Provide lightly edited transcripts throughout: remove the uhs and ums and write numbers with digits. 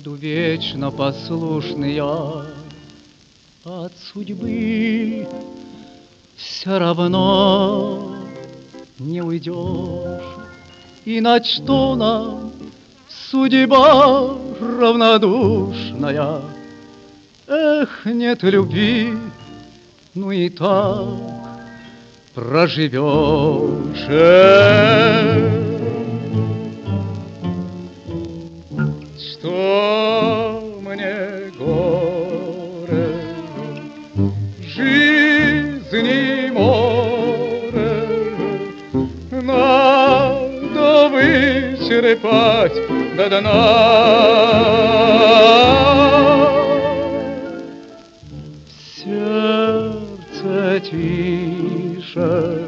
буду вечно послушный я, от судьбы все равно не уйдешь. И на что нам судьба равнодушная? Эх, нет любви, ну и так проживешь. Что мне горе, жизни море, надо вычерпать до дна. Сердце тише,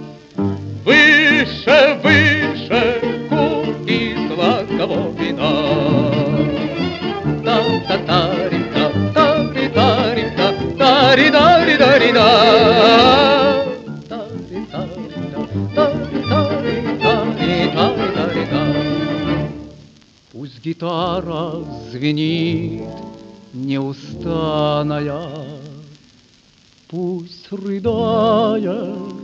выше, выше кубки сладкого вина. Та-та-та-ри-та, та-ри-та-ри-та, та-ри-та-ри-та-ри-та. Пусть гитара звенит неустанная, пусть рыдает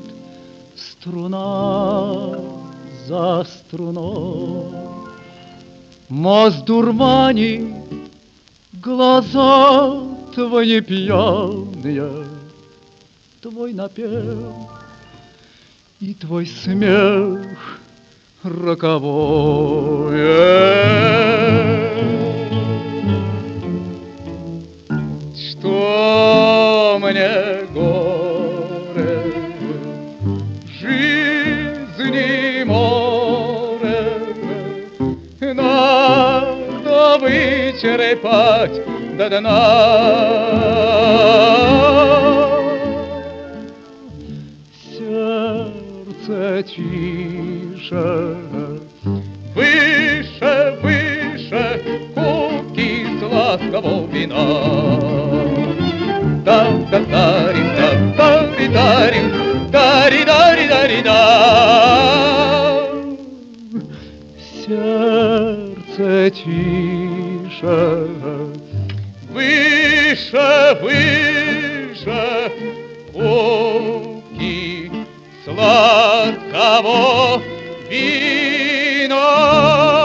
струна за струной. Мост дурманит глаза твои пьяные, твой напев и твой смех роковой. Что мне горе, жизни море, надо вычерпать до дна. Сердце тише, выше, выше кубки сладкого вина. Да-да-да-ри-да, да-ри-да-ри, да-ри-да-ри-да-ри-да. Сердце тише, выше, выше кубки сладкого вина.